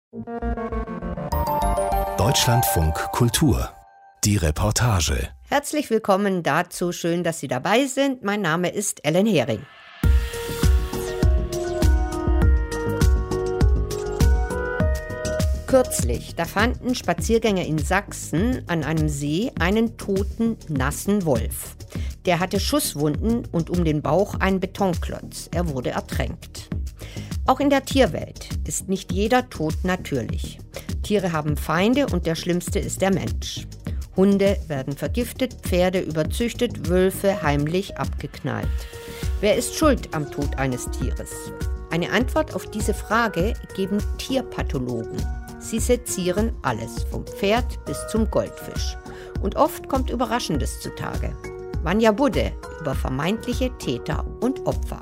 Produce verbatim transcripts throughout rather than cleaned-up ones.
Deutschlandfunk Kultur. Die Reportage. Herzlich willkommen dazu. Schön, dass Sie dabei sind. Mein Name ist Ellen Hering. Kürzlich, da fanden Spaziergänger in Sachsen an einem See einen toten, nassen Wolf. Der hatte Schusswunden und um den Bauch einen Betonklotz. Er wurde ertränkt. Auch in der Tierwelt ist nicht jeder Tod natürlich. Tiere haben Feinde und der schlimmste ist der Mensch. Hunde werden vergiftet, Pferde überzüchtet, Wölfe heimlich abgeknallt. Wer ist schuld am Tod eines Tieres? Eine Antwort auf diese Frage geben Tierpathologen. Sie sezieren alles, vom Pferd bis zum Goldfisch. Und oft kommt Überraschendes zutage. Vanja Budde über vermeintliche Täter und Opfer.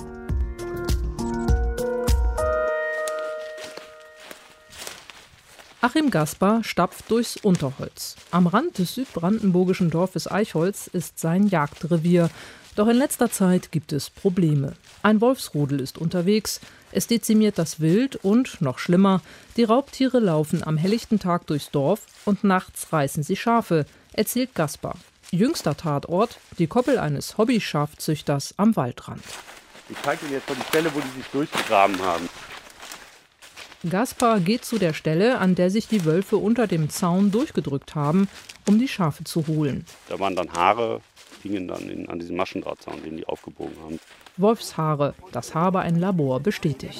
Achim Gaspar stapft durchs Unterholz. Am Rand des südbrandenburgischen Dorfes Eichholz ist sein Jagdrevier. Doch in letzter Zeit gibt es Probleme. Ein Wolfsrudel ist unterwegs, es dezimiert das Wild und, noch schlimmer, die Raubtiere laufen am helllichten Tag durchs Dorf und nachts reißen sie Schafe, erzählt Gaspar. Jüngster Tatort, die Koppel eines Hobby-Schafzüchters am Waldrand. Ich zeige Ihnen jetzt mal die Stelle, wo die sich durchgegraben haben. Gaspar geht zu der Stelle, an der sich die Wölfe unter dem Zaun durchgedrückt haben, um die Schafe zu holen. Da waren dann Haare, hingen dann in, an diesem Maschendrahtzaun, den die aufgebogen haben. Wolfshaare, das habe ein Labor bestätigt.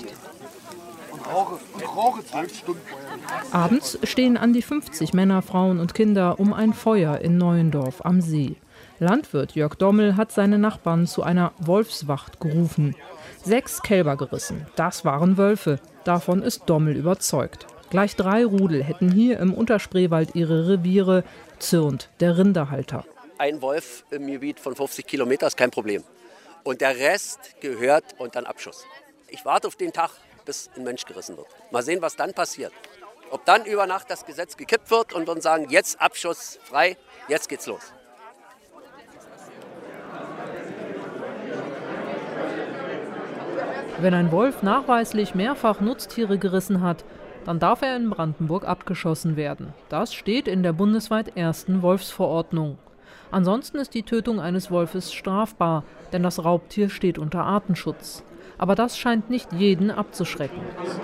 Abends stehen an die fünfzig Männer, Frauen und Kinder um ein Feuer in Neuendorf am See. Landwirt Jörg Dommel hat seine Nachbarn zu einer Wolfswacht gerufen. Sechs Kälber gerissen, das waren Wölfe. Davon ist Dommel überzeugt. Gleich drei Rudel hätten hier im Unterspreewald ihre Reviere, zürnt der Rinderhalter. Ein Wolf im Gebiet von fünfzig Kilometern ist kein Problem. Und der Rest gehört unter den Abschuss. Ich warte auf den Tag, bis ein Mensch gerissen wird. Mal sehen, was dann passiert. Ob dann über Nacht das Gesetz gekippt wird und dann sagen, jetzt Abschuss frei, jetzt geht's los. Wenn ein Wolf nachweislich mehrfach Nutztiere gerissen hat, dann darf er in Brandenburg abgeschossen werden. Das steht in der bundesweit ersten Wolfsverordnung. Ansonsten ist die Tötung eines Wolfes strafbar, denn das Raubtier steht unter Artenschutz. Aber das scheint nicht jeden abzuschrecken.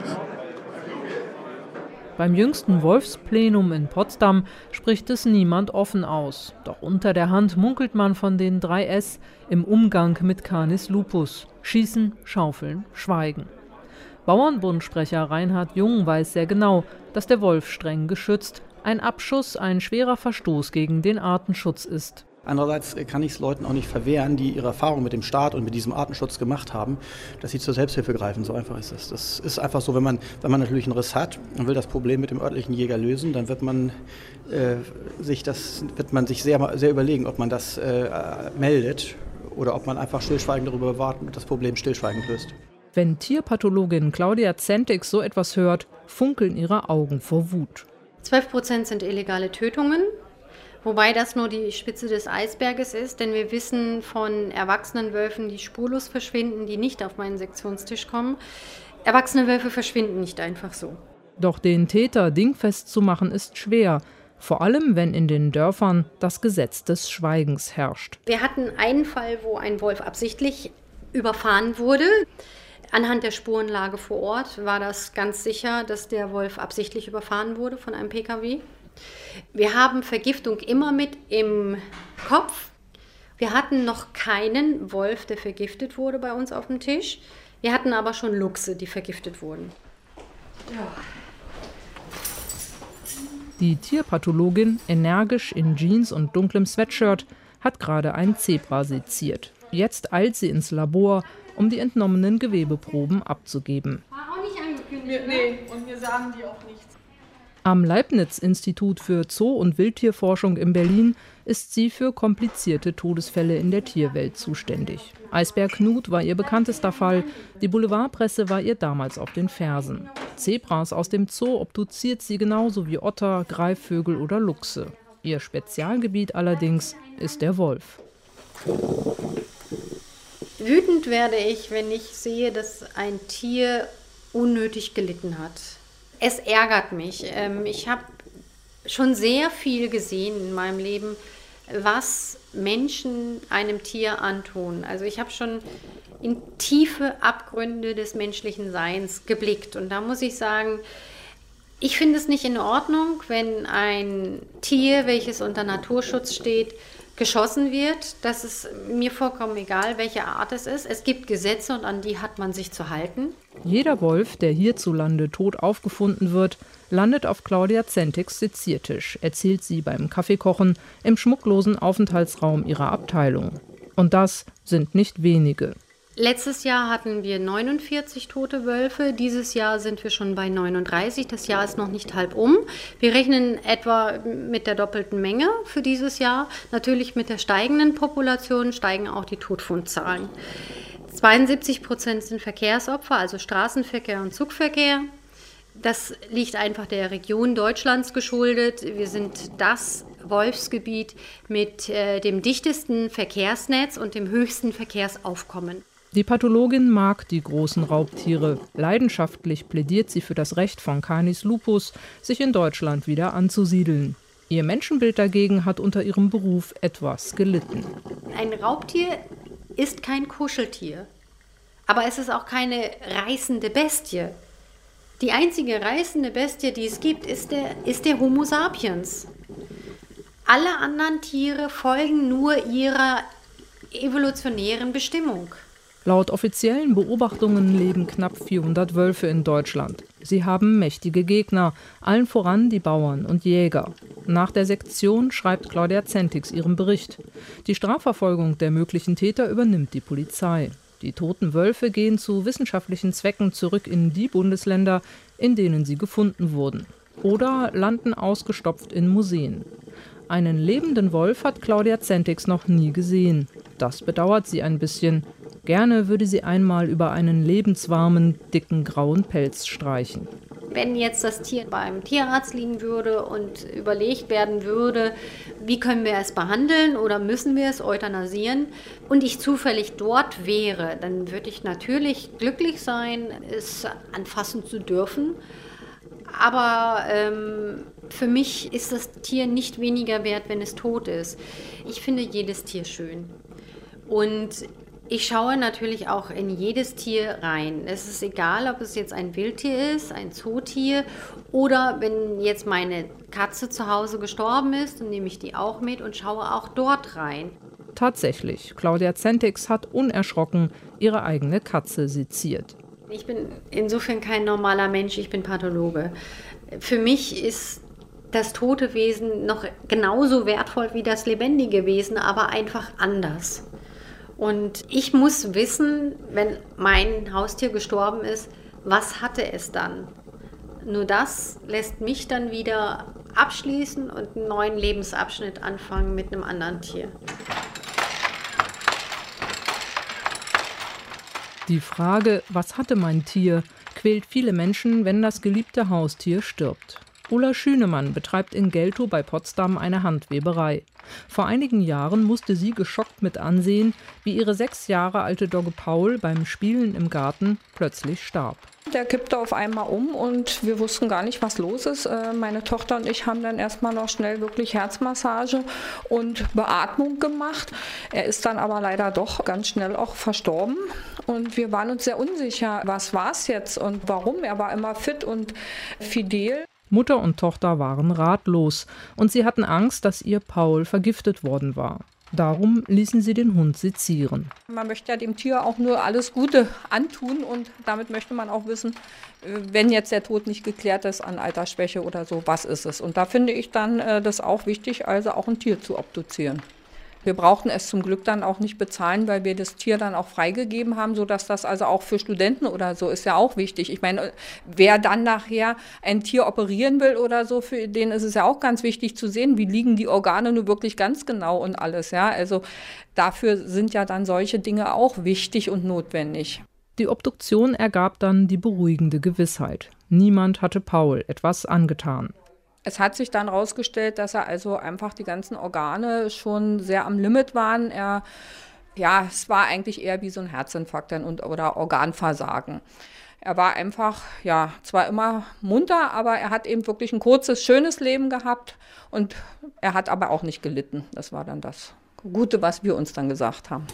Beim jüngsten Wolfsplenum in Potsdam spricht es niemand offen aus. Doch unter der Hand munkelt man von den drei S im Umgang mit Canis lupus. Schießen, schaufeln, schweigen. Bauernbundsprecher Reinhard Jung weiß sehr genau, dass der Wolf streng geschützt, ein Abschuss ein schwerer Verstoß gegen den Artenschutz ist. Andererseits kann ich es Leuten auch nicht verwehren, die ihre Erfahrung mit dem Staat und mit diesem Artenschutz gemacht haben, dass sie zur Selbsthilfe greifen. So einfach ist das. Das ist einfach so, wenn man, wenn man natürlich einen Riss hat und will das Problem mit dem örtlichen Jäger lösen, dann wird man, äh, sich, das, wird man sich sehr, sehr überlegen, ob man das äh, meldet oder ob man einfach stillschweigend darüber wartet und das Problem stillschweigend löst. Wenn Tierpathologin Claudia Zentig so etwas hört, funkeln ihre Augen vor Wut. zwölf Prozent sind illegale Tötungen. Wobei das nur die Spitze des Eisberges ist, denn wir wissen von erwachsenen Wölfen, die spurlos verschwinden, die nicht auf meinen Sektionstisch kommen. Erwachsene Wölfe verschwinden nicht einfach so. Doch den Täter dingfest zu machen ist schwer, vor allem wenn in den Dörfern das Gesetz des Schweigens herrscht. Wir hatten einen Fall, wo ein Wolf absichtlich überfahren wurde. Anhand der Spurenlage vor Ort war das ganz sicher, dass der Wolf absichtlich überfahren wurde von einem P K W. Wir haben Vergiftung immer mit im Kopf. Wir hatten noch keinen Wolf, der vergiftet wurde bei uns auf dem Tisch. Wir hatten aber schon Luchse, die vergiftet wurden. Ja. Die Tierpathologin, energisch in Jeans und dunklem Sweatshirt, hat gerade ein Zebra seziert. Jetzt eilt sie ins Labor, um die entnommenen Gewebeproben abzugeben. War auch nicht angekündigt, ne? Nee, und mir sagen die auch nichts. Am Leibniz-Institut für Zoo- und Wildtierforschung in Berlin ist sie für komplizierte Todesfälle in der Tierwelt zuständig. Eisbär Knut war ihr bekanntester Fall, die Boulevardpresse war ihr damals auf den Fersen. Zebras aus dem Zoo obduziert sie genauso wie Otter, Greifvögel oder Luchse. Ihr Spezialgebiet allerdings ist der Wolf. Wütend werde ich, wenn ich sehe, dass ein Tier unnötig gelitten hat. Es ärgert mich. Ich habe schon sehr viel gesehen in meinem Leben, was Menschen einem Tier antun. Also ich habe schon in tiefe Abgründe des menschlichen Seins geblickt. Und da muss ich sagen, ich finde es nicht in Ordnung, wenn ein Tier, welches unter Naturschutz steht, geschossen wird. Das ist mir vollkommen egal, welche Art es ist. Es gibt Gesetze und an die hat man sich zu halten. Jeder Wolf, der hierzulande tot aufgefunden wird, landet auf Claudia Zentigs Seziertisch, erzählt sie beim Kaffeekochen im schmucklosen Aufenthaltsraum ihrer Abteilung. Und das sind nicht wenige. Letztes Jahr hatten wir neunundvierzig tote Wölfe, dieses Jahr sind wir schon bei neununddreißig, das Jahr ist noch nicht halb um. Wir rechnen etwa mit der doppelten Menge für dieses Jahr. Natürlich mit der steigenden Population steigen auch die Totfundzahlen. zweiundsiebzig Prozent sind Verkehrsopfer, also Straßenverkehr und Zugverkehr. Das liegt einfach der Region Deutschlands geschuldet. Wir sind das Wolfsgebiet mit äh, dem dichtesten Verkehrsnetz und dem höchsten Verkehrsaufkommen. Die Pathologin mag die großen Raubtiere. Leidenschaftlich plädiert sie für das Recht von Canis lupus, sich in Deutschland wieder anzusiedeln. Ihr Menschenbild dagegen hat unter ihrem Beruf etwas gelitten. Ein Raubtier ist kein Kuscheltier, aber es ist auch keine reißende Bestie. Die einzige reißende Bestie, die es gibt, ist der, ist der Homo sapiens. Alle anderen Tiere folgen nur ihrer evolutionären Bestimmung. Laut offiziellen Beobachtungen leben knapp vierhundert Wölfe in Deutschland. Sie haben mächtige Gegner, allen voran die Bauern und Jäger. Nach der Sektion schreibt Claudia Zentigs ihren Bericht. Die Strafverfolgung der möglichen Täter übernimmt die Polizei. Die toten Wölfe gehen zu wissenschaftlichen Zwecken zurück in die Bundesländer, in denen sie gefunden wurden. Oder landen ausgestopft in Museen. Einen lebenden Wolf hat Claudia Zentigs noch nie gesehen. Das bedauert sie ein bisschen. Gerne würde sie einmal über einen lebenswarmen, dicken, grauen Pelz streichen. Wenn jetzt das Tier beim Tierarzt liegen würde und überlegt werden würde, wie können wir es behandeln oder müssen wir es euthanasieren und ich zufällig dort wäre, dann würde ich natürlich glücklich sein, es anfassen zu dürfen. Aber ähm, für mich ist das Tier nicht weniger wert, wenn es tot ist. Ich finde jedes Tier schön. Und ich schaue natürlich auch in jedes Tier rein. Es ist egal, ob es jetzt ein Wildtier ist, ein Zootier oder wenn jetzt meine Katze zu Hause gestorben ist, dann nehme ich die auch mit und schaue auch dort rein. Tatsächlich, Claudia Zentigs hat unerschrocken ihre eigene Katze seziert. Ich bin insofern kein normaler Mensch, ich bin Pathologe. Für mich ist das tote Wesen noch genauso wertvoll wie das lebendige Wesen, aber einfach anders. Und ich muss wissen, wenn mein Haustier gestorben ist, was hatte es dann? Nur das lässt mich dann wieder abschließen und einen neuen Lebensabschnitt anfangen mit einem anderen Tier. Die Frage, was hatte mein Tier, quält viele Menschen, wenn das geliebte Haustier stirbt. Ulla Schünemann betreibt in Geltow bei Potsdam eine Handweberei. Vor einigen Jahren musste sie geschockt mit ansehen, wie ihre sechs Jahre alte Dogge Paul beim Spielen im Garten plötzlich starb. Der kippte auf einmal um und wir wussten gar nicht, was los ist. Meine Tochter und ich haben dann erstmal noch schnell wirklich Herzmassage und Beatmung gemacht. Er ist dann aber leider doch ganz schnell auch verstorben und wir waren uns sehr unsicher, was war es jetzt und warum. Er war immer fit und fidel. Mutter und Tochter waren ratlos und sie hatten Angst, dass ihr Paul vergiftet worden war. Darum ließen sie den Hund sezieren. Man möchte ja dem Tier auch nur alles Gute antun und damit möchte man auch wissen, wenn jetzt der Tod nicht geklärt ist an Altersschwäche oder so, was ist es? Und da finde ich dann das auch wichtig, also auch ein Tier zu obduzieren. Wir brauchten es zum Glück dann auch nicht bezahlen, weil wir das Tier dann auch freigegeben haben, sodass das also auch für Studenten oder so ist ja auch wichtig. Ich meine, wer dann nachher ein Tier operieren will oder so, für den ist es ja auch ganz wichtig zu sehen, wie liegen die Organe nur wirklich ganz genau und alles. Ja, also dafür sind ja dann solche Dinge auch wichtig und notwendig. Die Obduktion ergab dann die beruhigende Gewissheit. Niemand hatte Paul etwas angetan. Es hat sich dann herausgestellt, dass er also einfach die ganzen Organe schon sehr am Limit waren. Er, ja, es war eigentlich eher wie so ein Herzinfarkt dann und, oder Organversagen. Er war einfach, ja, zwar immer munter, aber er hat eben wirklich ein kurzes, schönes Leben gehabt und er hat aber auch nicht gelitten. Das war dann das Gute, was wir uns dann gesagt haben.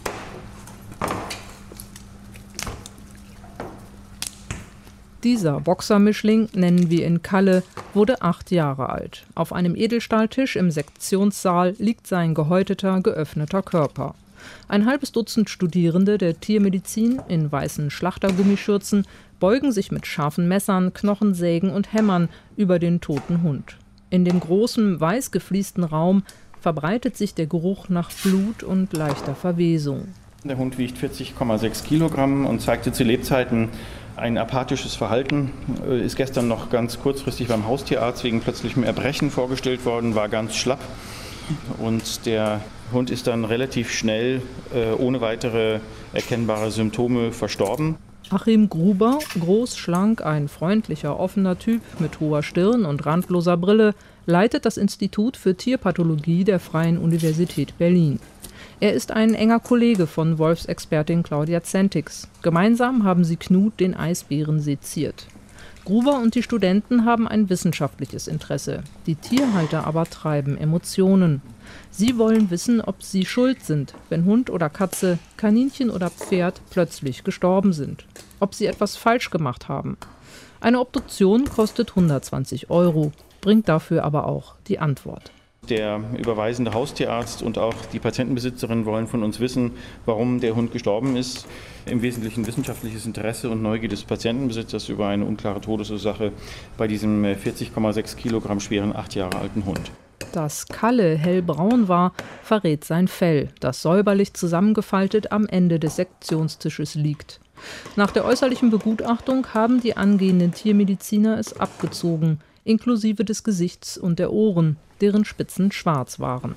Dieser Boxermischling, nennen wir ihn Kalle, wurde acht Jahre alt. Auf einem Edelstahltisch im Sektionssaal liegt sein gehäuteter, geöffneter Körper. Ein halbes Dutzend Studierende der Tiermedizin in weißen Schlachtergummischürzen beugen sich mit scharfen Messern, Knochensägen und Hämmern über den toten Hund. In dem großen, weiß gefliesten Raum verbreitet sich der Geruch nach Blut und leichter Verwesung. Der Hund wiegt vierzig Komma sechs Kilogramm und zeigte zu Lebzeiten ein apathisches Verhalten, ist gestern noch ganz kurzfristig beim Haustierarzt wegen plötzlichem Erbrechen vorgestellt worden, war ganz schlapp und der Hund ist dann relativ schnell äh, ohne weitere erkennbare Symptome verstorben. Achim Gruber, groß, schlank, ein freundlicher, offener Typ mit hoher Stirn und randloser Brille, leitet das Institut für Tierpathologie der Freien Universität Berlin. Er ist ein enger Kollege von Wolfsexpertin Claudia Zentix. Gemeinsam haben sie Knut, den Eisbären, seziert. Gruber und die Studenten haben ein wissenschaftliches Interesse. Die Tierhalter aber treiben Emotionen. Sie wollen wissen, ob sie schuld sind, wenn Hund oder Katze, Kaninchen oder Pferd plötzlich gestorben sind. Ob sie etwas falsch gemacht haben. Eine Obduktion kostet hundertzwanzig Euro, bringt dafür aber auch die Antwort. Der überweisende Haustierarzt und auch die Patientenbesitzerin wollen von uns wissen, warum der Hund gestorben ist. Im Wesentlichen wissenschaftliches Interesse und Neugier des Patientenbesitzers über eine unklare Todesursache bei diesem vierzig Komma sechs Kilogramm schweren, acht Jahre alten Hund. Dass Kalle hellbraun war, verrät sein Fell, das säuberlich zusammengefaltet am Ende des Sektionstisches liegt. Nach der äußerlichen Begutachtung haben die angehenden Tiermediziner es abgezogen, inklusive des Gesichts und der Ohren, deren Spitzen schwarz waren.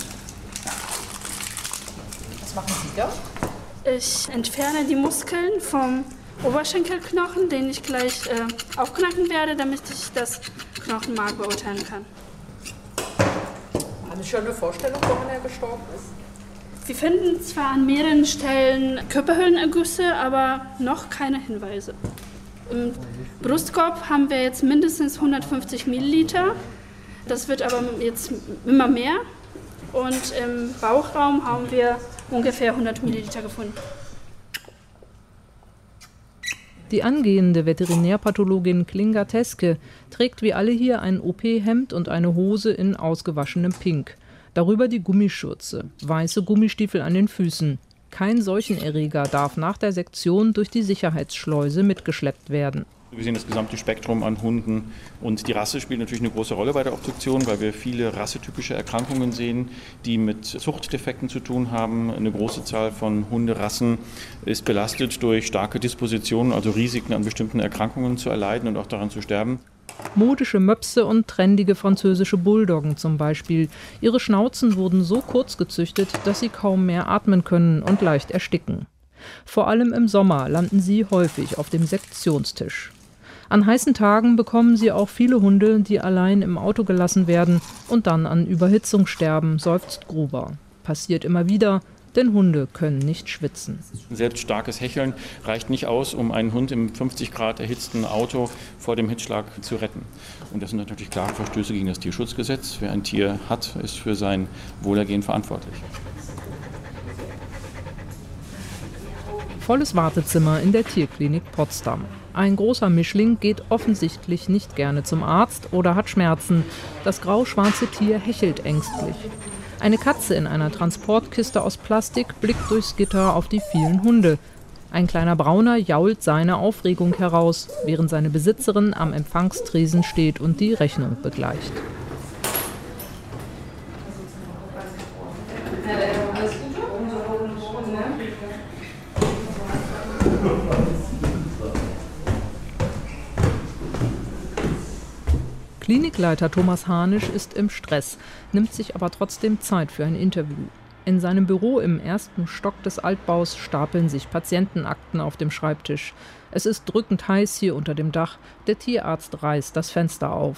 Was machen Sie da? Ich entferne die Muskeln vom Oberschenkelknochen, den ich gleich äh, aufknacken werde, damit ich das Knochenmark beurteilen kann. Haben Sie schon eine Vorstellung, warum er gestorben ist? Sie finden zwar an mehreren Stellen Körperhöhlenergüsse, aber noch keine Hinweise. Im Brustkorb haben wir jetzt mindestens hundertfünfzig Milliliter. Das wird aber jetzt immer mehr. Und im Bauchraum haben wir ungefähr hundert Milliliter gefunden. Die angehende Veterinärpathologin Klinga Teske trägt wie alle hier ein O P-Hemd und eine Hose in ausgewaschenem Pink. Darüber die Gummischürze, weiße Gummistiefel an den Füßen. Kein Seuchenerreger darf nach der Sektion durch die Sicherheitsschleuse mitgeschleppt werden. Wir sehen das gesamte Spektrum an Hunden und die Rasse spielt natürlich eine große Rolle bei der Obduktion, weil wir viele rassetypische Erkrankungen sehen, die mit Zuchtdefekten zu tun haben. Eine große Zahl von Hunderassen ist belastet durch starke Dispositionen, also Risiken an bestimmten Erkrankungen zu erleiden und auch daran zu sterben. Modische Möpse und trendige französische Bulldoggen zum Beispiel. Ihre Schnauzen wurden so kurz gezüchtet, dass sie kaum mehr atmen können und leicht ersticken. Vor allem im Sommer landen sie häufig auf dem Sektionstisch. An heißen Tagen bekommen sie auch viele Hunde, die allein im Auto gelassen werden und dann an Überhitzung sterben, seufzt Gruber. Passiert immer wieder, denn Hunde können nicht schwitzen. Selbst starkes Hecheln reicht nicht aus, um einen Hund im fünfzig Grad erhitzten Auto vor dem Hitzschlag zu retten. Und das sind natürlich klare Verstöße gegen das Tierschutzgesetz. Wer ein Tier hat, ist für sein Wohlergehen verantwortlich. Volles Wartezimmer in der Tierklinik Potsdam. Ein großer Mischling geht offensichtlich nicht gerne zum Arzt oder hat Schmerzen. Das grau-schwarze Tier hechelt ängstlich. Eine Katze in einer Transportkiste aus Plastik blickt durchs Gitter auf die vielen Hunde. Ein kleiner Brauner jault seine Aufregung heraus, während seine Besitzerin am Empfangstresen steht und die Rechnung begleicht. Klinikleiter Thomas Hanisch ist im Stress, nimmt sich aber trotzdem Zeit für ein Interview. In seinem Büro im ersten Stock des Altbaus stapeln sich Patientenakten auf dem Schreibtisch. Es ist drückend heiß hier unter dem Dach. Der Tierarzt reißt das Fenster auf.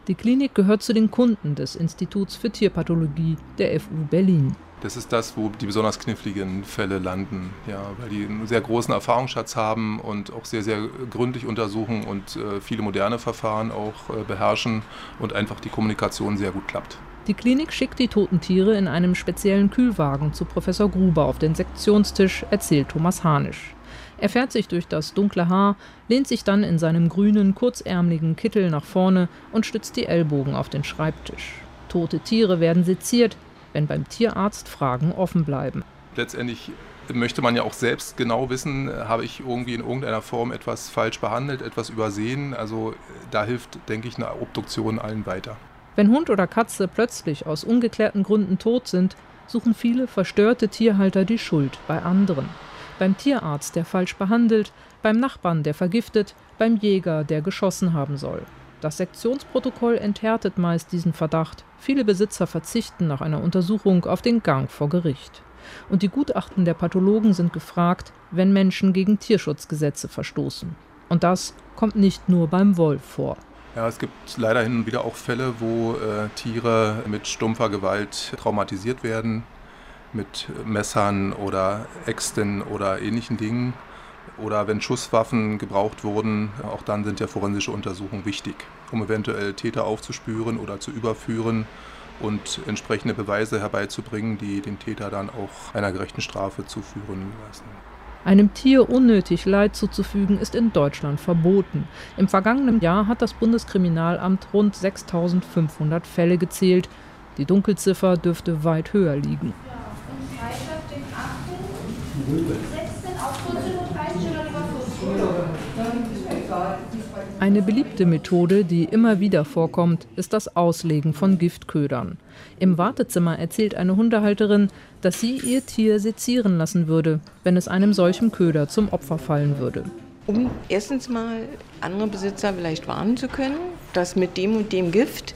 Die Klinik gehört zu den Kunden des Instituts für Tierpathologie der F U Berlin. Das ist das, wo die besonders kniffligen Fälle landen, ja, weil die einen sehr großen Erfahrungsschatz haben und auch sehr, sehr gründlich untersuchen und äh, viele moderne Verfahren auch äh, beherrschen und einfach die Kommunikation sehr gut klappt. Die Klinik schickt die toten Tiere in einem speziellen Kühlwagen zu Professor Gruber auf den Sektionstisch, erzählt Thomas Hanisch. Er fährt sich durch das dunkle Haar, lehnt sich dann in seinem grünen, kurzärmeligen Kittel nach vorne und stützt die Ellbogen auf den Schreibtisch. Tote Tiere werden seziert, wenn beim Tierarzt Fragen offen bleiben. Letztendlich möchte man ja auch selbst genau wissen, habe ich irgendwie in irgendeiner Form etwas falsch behandelt, etwas übersehen. Also da hilft, denke ich, eine Obduktion allen weiter. Wenn Hund oder Katze plötzlich aus ungeklärten Gründen tot sind, suchen viele verstörte Tierhalter die Schuld bei anderen. Beim Tierarzt, der falsch behandelt, beim Nachbarn, der vergiftet, beim Jäger, der geschossen haben soll. Das Sektionsprotokoll enthärtet meist diesen Verdacht. Viele Besitzer verzichten nach einer Untersuchung auf den Gang vor Gericht. Und die Gutachten der Pathologen sind gefragt, wenn Menschen gegen Tierschutzgesetze verstoßen. Und das kommt nicht nur beim Wolf vor. Ja, es gibt leider hin und wieder auch Fälle, wo äh, Tiere mit stumpfer Gewalt traumatisiert werden, mit Messern oder Äxten oder ähnlichen Dingen. Oder wenn Schusswaffen gebraucht wurden, auch dann sind ja forensische Untersuchungen wichtig, um eventuell Täter aufzuspüren oder zu überführen und entsprechende Beweise herbeizubringen, die den Täter dann auch einer gerechten Strafe zuführen lassen. Einem Tier unnötig Leid zuzufügen, ist in Deutschland verboten. Im vergangenen Jahr hat das Bundeskriminalamt rund sechstausendfünfhundert Fälle gezählt. Die Dunkelziffer dürfte weit höher liegen. Eine beliebte Methode, die immer wieder vorkommt, ist das Auslegen von Giftködern. Im Wartezimmer erzählt eine Hundehalterin, dass sie ihr Tier sezieren lassen würde, wenn es einem solchen Köder zum Opfer fallen würde. Um erstens mal andere Besitzer vielleicht warnen zu können, dass mit dem und dem Gift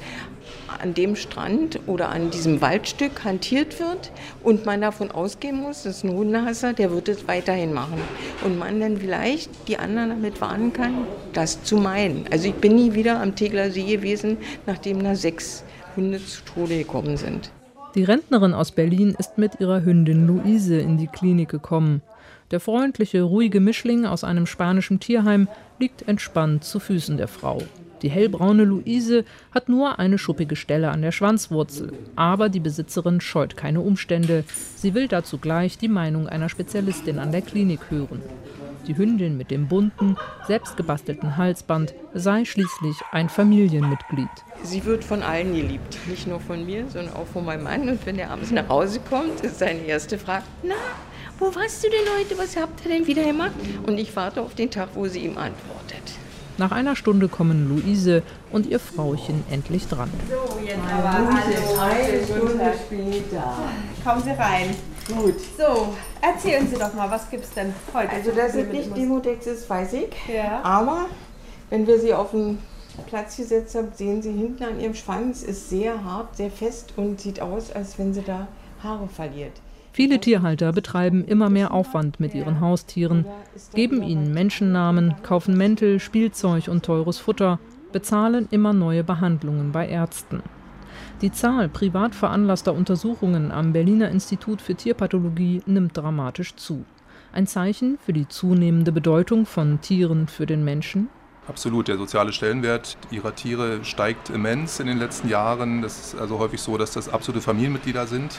an dem Strand oder an diesem Waldstück hantiert wird und man davon ausgehen muss, das ist ein Hundehasser, der wird es weiterhin machen. Und man dann vielleicht die anderen damit warnen kann, das zu meiden. Also ich bin nie wieder am Tegeler See gewesen, nachdem da sechs Hunde zu Tode gekommen sind. Die Rentnerin aus Berlin ist mit ihrer Hündin Luise in die Klinik gekommen. Der freundliche, ruhige Mischling aus einem spanischen Tierheim liegt entspannt zu Füßen der Frau. Die hellbraune Luise hat nur eine schuppige Stelle an der Schwanzwurzel. Aber die Besitzerin scheut keine Umstände. Sie will dazu gleich die Meinung einer Spezialistin an der Klinik hören. Die Hündin mit dem bunten, selbstgebastelten Halsband sei schließlich ein Familienmitglied. Sie wird von allen geliebt. Nicht nur von mir, sondern auch von meinem Mann. Und wenn er abends nach Hause kommt, ist seine erste Frage: Na, wo warst du denn heute? Was habt ihr denn wieder gemacht? Und ich warte auf den Tag, wo sie ihm antwortet. Nach einer Stunde kommen Luise und ihr Frauchen endlich dran. So, jetzt aber hallo, eine Stunde später. Kommen Sie rein. Gut. So, erzählen Sie doch mal, was gibt es denn heute? Also das sind nicht Demodex, das weiß ich. Ja. Aber wenn wir sie auf den Platz gesetzt haben, sehen Sie hinten an ihrem Schwanz, ist sehr hart, sehr fest und sieht aus, als wenn sie da Haare verliert. Viele Tierhalter betreiben immer mehr Aufwand mit ihren Haustieren, geben ihnen Menschennamen, kaufen Mäntel, Spielzeug und teures Futter, bezahlen immer neue Behandlungen bei Ärzten. Die Zahl privat veranlasster Untersuchungen am Berliner Institut für Tierpathologie nimmt dramatisch zu. Ein Zeichen für die zunehmende Bedeutung von Tieren für den Menschen? Absolut, der soziale Stellenwert ihrer Tiere steigt immens in den letzten Jahren. Das ist also häufig so, dass das absolute Familienmitglieder sind.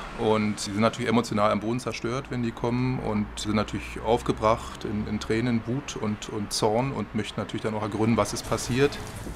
Und sie sind natürlich emotional am Boden zerstört, wenn die kommen, und sind natürlich aufgebracht in, in Tränen, Wut und, und Zorn und möchten natürlich dann auch ergründen, was ist passiert.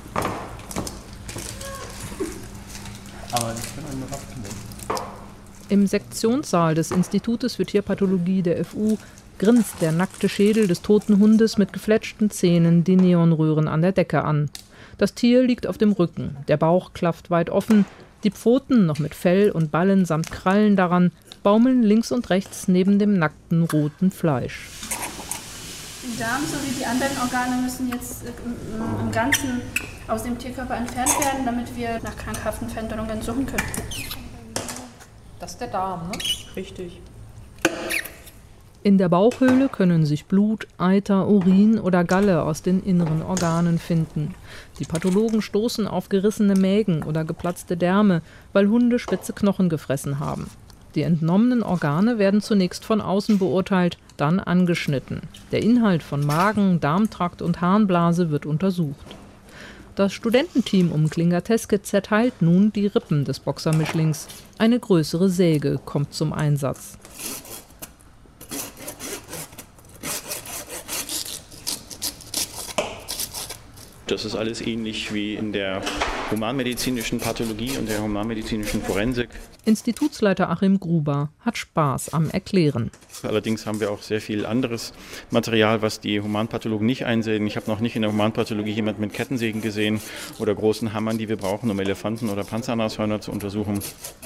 Aber ich bin eine Ratte. Im Sektionssaal des Institutes für Tierpathologie der F U grinst der nackte Schädel des toten Hundes mit gefletschten Zähnen die Neonröhren an der Decke an. Das Tier liegt auf dem Rücken, der Bauch klafft weit offen, die Pfoten, noch mit Fell und Ballen samt Krallen daran, baumeln links und rechts neben dem nackten roten Fleisch. Die Darm sowie die anderen Organe müssen jetzt im Ganzen aus dem Tierkörper entfernt werden, damit wir nach krankhaften Veränderungen suchen können. Das ist der Darm, ne? Richtig. In der Bauchhöhle können sich Blut, Eiter, Urin oder Galle aus den inneren Organen finden. Die Pathologen stoßen auf gerissene Mägen oder geplatzte Därme, weil Hunde spitze Knochen gefressen haben. Die entnommenen Organe werden zunächst von außen beurteilt, dann angeschnitten. Der Inhalt von Magen, Darmtrakt und Harnblase wird untersucht. Das Studententeam um Klinger-Teske zerteilt nun die Rippen des Boxermischlings. Eine größere Säge kommt zum Einsatz. Das ist alles ähnlich wie in der humanmedizinischen Pathologie und der humanmedizinischen Forensik. Institutsleiter Achim Gruber hat Spaß am Erklären. Allerdings haben wir auch sehr viel anderes Material, was die Humanpathologen nicht einsehen. Ich habe noch nicht in der Humanpathologie jemand mit Kettensägen gesehen oder großen Hammern, die wir brauchen, um Elefanten oder Panzernashörner zu untersuchen.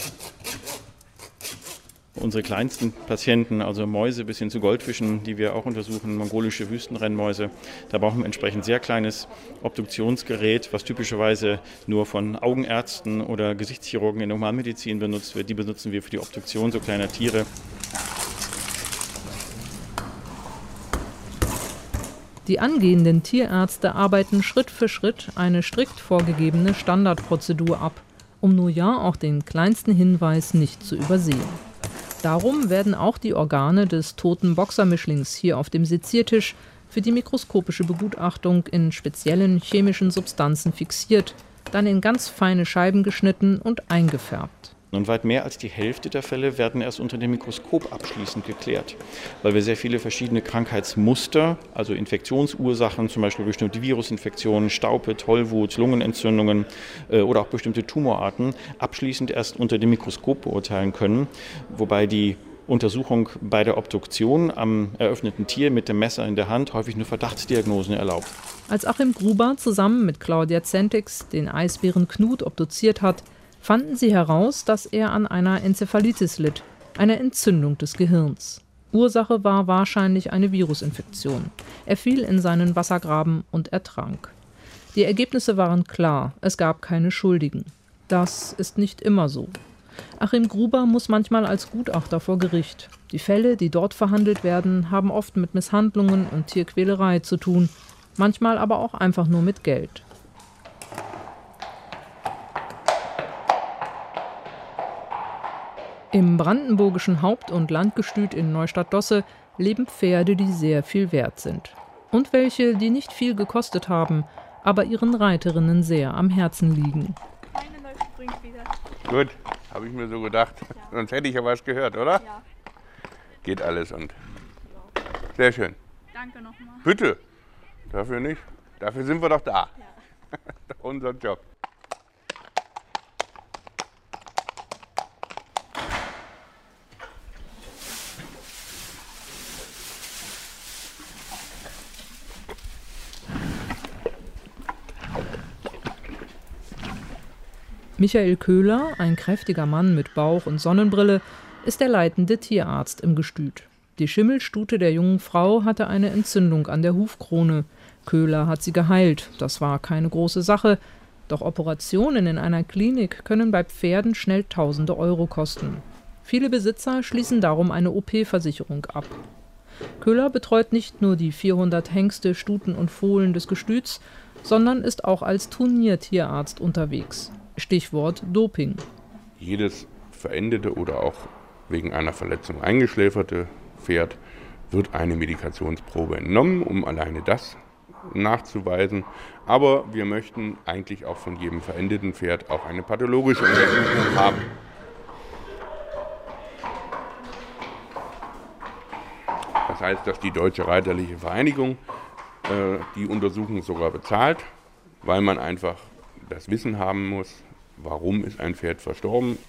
Unsere kleinsten Patienten, also Mäuse bis hin zu Goldfischen, die wir auch untersuchen, mongolische Wüstenrennmäuse, da brauchen wir entsprechend sehr kleines Obduktionsgerät, was typischerweise nur von Augenärzten oder Gesichtschirurgen in der Humanmedizin benutzt wird. Die benutzen wir für die Obduktion so kleiner Tiere. Die angehenden Tierärzte arbeiten Schritt für Schritt eine strikt vorgegebene Standardprozedur ab, um nur ja auch den kleinsten Hinweis nicht zu übersehen. Darum werden auch die Organe des toten Boxermischlings hier auf dem Seziertisch für die mikroskopische Begutachtung in speziellen chemischen Substanzen fixiert, dann in ganz feine Scheiben geschnitten und eingefärbt. Und weit mehr als die Hälfte der Fälle werden erst unter dem Mikroskop abschließend geklärt, weil wir sehr viele verschiedene Krankheitsmuster, also Infektionsursachen, zum Beispiel bestimmte Virusinfektionen, Staupe, Tollwut, Lungenentzündungen äh, oder auch bestimmte Tumorarten, abschließend erst unter dem Mikroskop beurteilen können, wobei die Untersuchung bei der Obduktion am eröffneten Tier mit dem Messer in der Hand häufig nur Verdachtsdiagnosen erlaubt. Als Achim Gruber zusammen mit Claudia Zentix den Eisbären Knut obduziert hat, fanden sie heraus, dass er an einer Enzephalitis litt, einer Entzündung des Gehirns. Ursache war wahrscheinlich eine Virusinfektion. Er fiel in seinen Wassergraben und ertrank. Die Ergebnisse waren klar, es gab keine Schuldigen. Das ist nicht immer so. Achim Gruber muss manchmal als Gutachter vor Gericht. Die Fälle, die dort verhandelt werden, haben oft mit Misshandlungen und Tierquälerei zu tun, manchmal aber auch einfach nur mit Geld. Im brandenburgischen Haupt- und Landgestüt in Neustadt-Dosse leben Pferde, die sehr viel wert sind. Und welche, die nicht viel gekostet haben, aber ihren Reiterinnen sehr am Herzen liegen. Meine läuft übrigens wieder. Gut, habe ich mir so gedacht. Ja. Sonst hätte ich ja was gehört, oder? Ja. Geht alles und sehr schön. Danke nochmal. Bitte. Dafür nicht. Dafür sind wir doch da. Ja. Unser Job. Michael Köhler, ein kräftiger Mann mit Bauch und Sonnenbrille, ist der leitende Tierarzt im Gestüt. Die Schimmelstute der jungen Frau hatte eine Entzündung an der Hufkrone. Köhler hat sie geheilt. Das war keine große Sache. Doch Operationen in einer Klinik können bei Pferden schnell tausende Euro kosten. Viele Besitzer schließen darum eine O P-Versicherung ab. Köhler betreut nicht nur die vierhundert Hengste, Stuten und Fohlen des Gestüts, sondern ist auch als Turniertierarzt unterwegs. Stichwort Doping. Jedes verendete oder auch wegen einer Verletzung eingeschläferte Pferd wird eine Medikationsprobe entnommen, um alleine das nachzuweisen. Aber wir möchten eigentlich auch von jedem verendeten Pferd auch eine pathologische Untersuchung haben. Das heißt, dass die Deutsche Reiterliche Vereinigung äh, die Untersuchung sogar bezahlt, weil man einfach das Wissen haben muss, warum ist ein Pferd verstorben.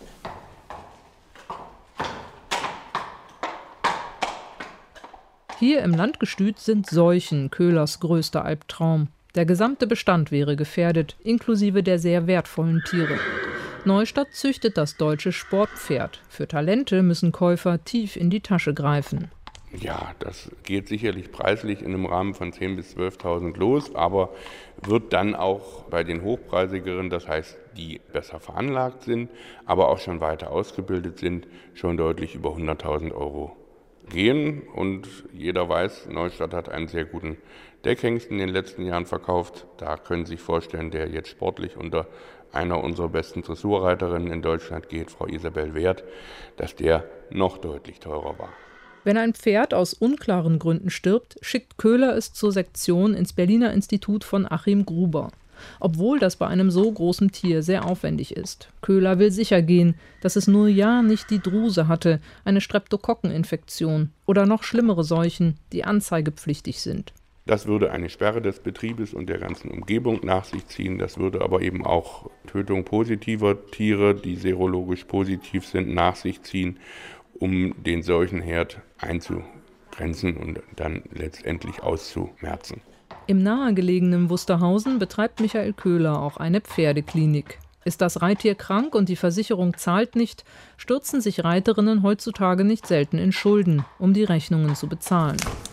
Hier im Landgestüt sind Seuchen Köhlers größter Albtraum. Der gesamte Bestand wäre gefährdet, inklusive der sehr wertvollen Tiere. Neustadt züchtet das deutsche Sportpferd. Für Talente müssen Käufer tief in die Tasche greifen. Ja, das geht sicherlich preislich in einem Rahmen von zehntausend bis zwölftausend los, aber wird dann auch bei den hochpreisigeren, das heißt, die besser veranlagt sind, aber auch schon weiter ausgebildet sind, schon deutlich über hunderttausend Euro gehen. Und jeder weiß, Neustadt hat einen sehr guten Deckhengst in den letzten Jahren verkauft. Da können Sie sich vorstellen, der jetzt sportlich unter einer unserer besten Dressurreiterinnen in Deutschland geht, Frau Isabel Wert, dass der noch deutlich teurer war. Wenn ein Pferd aus unklaren Gründen stirbt, schickt Köhler es zur Sektion ins Berliner Institut von Achim Gruber. Obwohl das bei einem so großen Tier sehr aufwendig ist. Köhler will sicher gehen, dass es nur ja nicht die Druse hatte, eine Streptokokkeninfektion oder noch schlimmere Seuchen, die anzeigepflichtig sind. Das würde eine Sperre des Betriebes und der ganzen Umgebung nach sich ziehen. Das würde aber eben auch Tötung positiver Tiere, die serologisch positiv sind, nach sich ziehen, um den Seuchenherd einzugrenzen und dann letztendlich auszumerzen. Im nahegelegenen Wusterhausen betreibt Michael Köhler auch eine Pferdeklinik. Ist das Reittier krank und die Versicherung zahlt nicht, stürzen sich Reiterinnen heutzutage nicht selten in Schulden, um die Rechnungen zu bezahlen.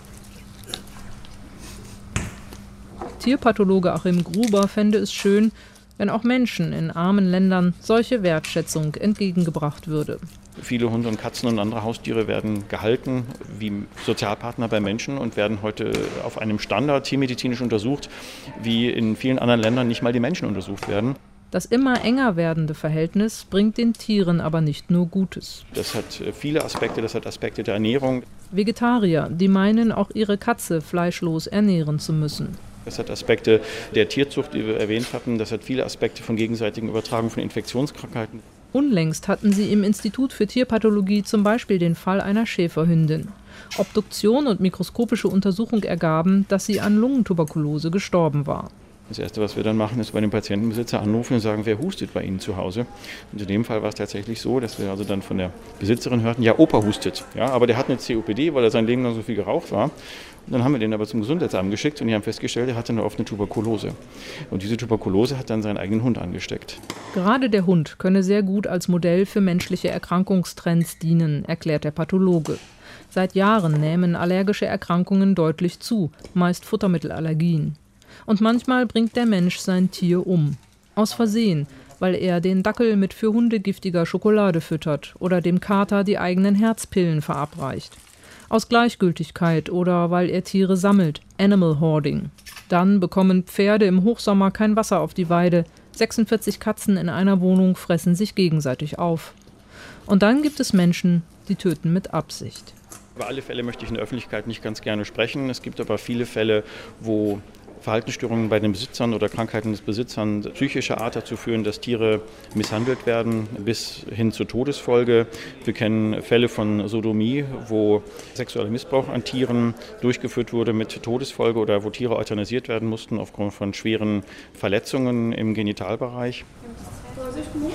Tierpathologe Achim Gruber fände es schön, wenn auch Menschen in armen Ländern solche Wertschätzung entgegengebracht würde. Viele Hunde und Katzen und andere Haustiere werden gehalten wie Sozialpartner bei Menschen und werden heute auf einem Standard tiermedizinisch untersucht, wie in vielen anderen Ländern nicht mal die Menschen untersucht werden. Das immer enger werdende Verhältnis bringt den Tieren aber nicht nur Gutes. Das hat viele Aspekte, das hat Aspekte der Ernährung. Vegetarier, die meinen, auch ihre Katze fleischlos ernähren zu müssen. Das hat Aspekte der Tierzucht, die wir erwähnt hatten. Das hat viele Aspekte von gegenseitigen Übertragung von Infektionskrankheiten. Unlängst hatten sie im Institut für Tierpathologie zum Beispiel den Fall einer Schäferhündin. Obduktion und mikroskopische Untersuchung ergaben, dass sie an Lungentuberkulose gestorben war. Das Erste, was wir dann machen, ist bei dem Patientenbesitzer anrufen und sagen, wer hustet bei Ihnen zu Hause? Und in dem Fall war es tatsächlich so, dass wir also dann von der Besitzerin hörten, ja, Opa hustet. Ja, aber der hat eine C O P D, weil er sein Leben lang so viel geraucht war. Und dann haben wir den aber zum Gesundheitsamt geschickt und die haben festgestellt, er hatte eine offene Tuberkulose. Und diese Tuberkulose hat dann seinen eigenen Hund angesteckt. Gerade der Hund könne sehr gut als Modell für menschliche Erkrankungstrends dienen, erklärt der Pathologe. Seit Jahren nehmen allergische Erkrankungen deutlich zu, meist Futtermittelallergien. Und manchmal bringt der Mensch sein Tier um. Aus Versehen, weil er den Dackel mit für Hunde giftiger Schokolade füttert oder dem Kater die eigenen Herzpillen verabreicht. Aus Gleichgültigkeit oder weil er Tiere sammelt, Animal Hoarding. Dann bekommen Pferde im Hochsommer kein Wasser auf die Weide, sechsundvierzig Katzen in einer Wohnung fressen sich gegenseitig auf. Und dann gibt es Menschen, die töten mit Absicht. Über alle Fälle möchte ich in der Öffentlichkeit nicht ganz gerne sprechen. Es gibt aber viele Fälle, wo Verhaltensstörungen bei den Besitzern oder Krankheiten des Besitzern psychischer Art dazu führen, dass Tiere misshandelt werden, bis hin zur Todesfolge. Wir kennen Fälle von Sodomie, wo sexueller Missbrauch an Tieren durchgeführt wurde mit Todesfolge oder wo Tiere euthanasiert werden mussten aufgrund von schweren Verletzungen im Genitalbereich. Vorsicht, Mo.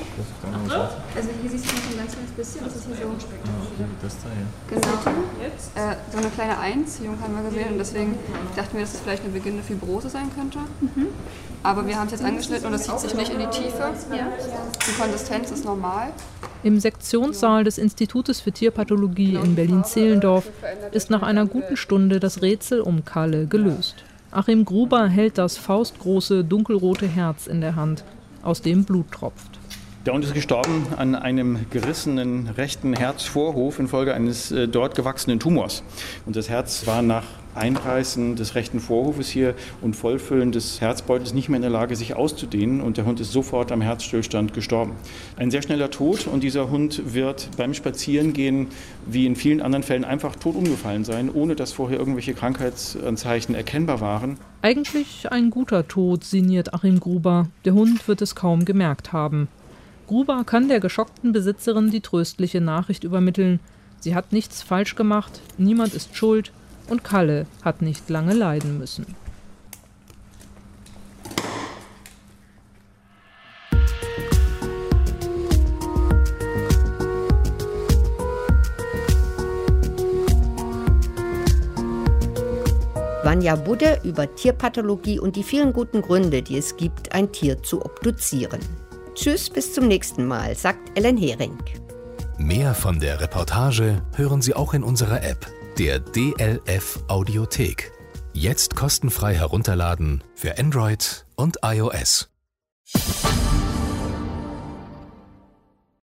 Also hier siehst du noch ein ganz kleines bisschen, das ist hier so. Das da hier. Genau. Äh, so eine kleine eins, Jung haben wir gesehen und deswegen dachten wir, dass es das vielleicht eine beginnende Fibrose sein könnte. Mhm. Aber wir haben es jetzt angeschnitten und es zieht sich nicht in die Tiefe. Ja. Die Konsistenz ist normal. Im Sektionssaal des Institutes für Tierpathologie in Berlin-Zehlendorf ist nach einer guten Stunde das Rätsel um Kalle gelöst. Achim Gruber hält das faustgroße, dunkelrote Herz in der Hand, aus dem Blut tropft. Der Hund ist gestorben an einem gerissenen rechten Herzvorhof infolge eines äh, dort gewachsenen Tumors. Und das Herz war nach Einreißen des rechten Vorhofes hier und Vollfüllen des Herzbeutels nicht mehr in der Lage, sich auszudehnen. Und der Hund ist sofort am Herzstillstand gestorben. Ein sehr schneller Tod und dieser Hund wird beim Spazierengehen, wie in vielen anderen Fällen, einfach tot umgefallen sein, ohne dass vorher irgendwelche Krankheitsanzeichen erkennbar waren. Eigentlich ein guter Tod, sinniert Achim Gruber. Der Hund wird es kaum gemerkt haben. Gruber kann der geschockten Besitzerin die tröstliche Nachricht übermitteln. Sie hat nichts falsch gemacht, niemand ist schuld und Kalle hat nicht lange leiden müssen. Vanja Budde über Tierpathologie und die vielen guten Gründe, die es gibt, ein Tier zu obduzieren. Tschüss, bis zum nächsten Mal, sagt Ellen Hering. Mehr von der Reportage hören Sie auch in unserer App, der D L F Audiothek. Jetzt kostenfrei herunterladen für Android und iOS.